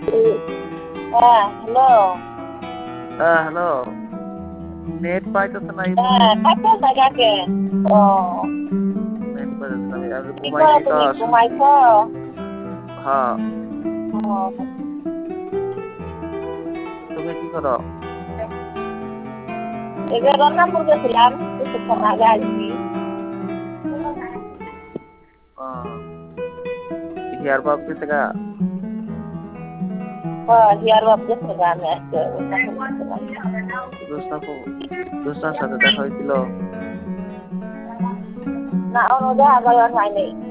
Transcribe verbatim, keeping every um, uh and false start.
হ্যাঁ হ্যালো। হ্যাঁ hello. Net পাইতেছে না এই ফোনে। হ্যাঁ কাটছো না কেন? ও নেট পাইতেছে না, আমি কি করো ঘুমাইছি তো তুমি, শুন। ঘুমাইছো? হ্যাঁ। ও তুমি কি করো? এই যে রংনাপুর গেছিলাম, কিছুক্ষণ আগে আসছি। হেয়ার বাপ গেছে গা। হ্যাঁ হিয়ার বাপ গেছে গা, আমি আজকে রংনাপুর গেছিলাম। জোসনাফু জোসনার সাথে দেখা হয়েছিল? না, অন্য দেখা করার হয় নাই।